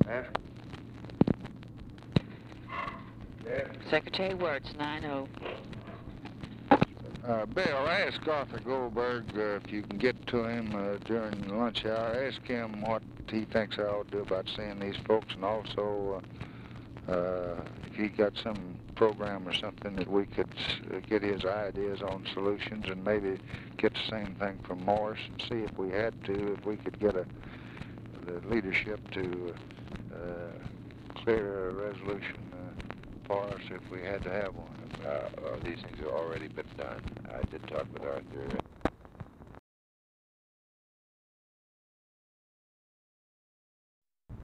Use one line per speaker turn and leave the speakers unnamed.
Ask. Yeah.
Secretary Wirtz, 9-0.
Bill, ask Arthur Goldberg if you can get to him during the lunch hour. Ask him what he thinks I ought to do about seeing these folks, and also if he got some program or something that we could get his ideas on solutions, and maybe get the same thing from Morris, and see if we had to, if we could get the leadership to clear a resolution for us if we had to have one.
These things have already been done. I did talk with Arthur.